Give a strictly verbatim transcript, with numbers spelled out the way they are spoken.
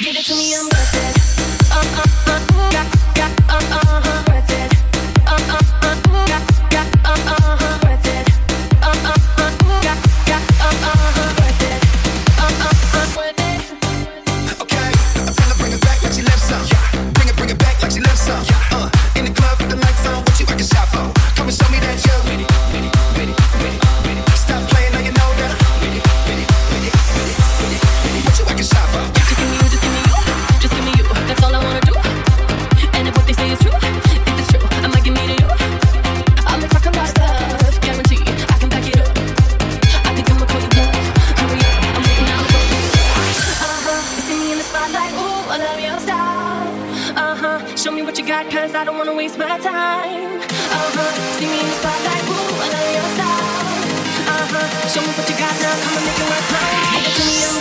Give it to me, I'm worth it. Uh, uh, uh, got, got, uh, uh, uh, worth it. Uh, uh, uh, got, got, uh, uh, worth it. Uh, uh, uh, got, got, uh, uh, worth it. Uh, uh, uh, worth it. Okay, I tell her bring it back like she left some. Yeah. Bring it, bring it back like she left some. Yeah. Uh, in the club with the lights on, what you acting shy for? Come and show me that you with it, with it, with it, with it, with it. Stop playing, now you know that. With it, with it, with it, with it, with it, with it. What you acting shy for? Just give me you, just give me you, just give me you. That's all I wanna do. And if what they say is true, if it's true, I might give me to you. I'm not talking about stuff, guarantee I can back it up. I think I'ma call you bluff. Hurry up, I'm waiting out for you. Uh huh, you see me in the spotlight, ooh, I love your style. Uh huh, show me what you got, 'cause I don't wanna waste my time. Uh huh, see me in the spotlight, ooh, I love your style. Uh huh, show me what you got now, come and make it right.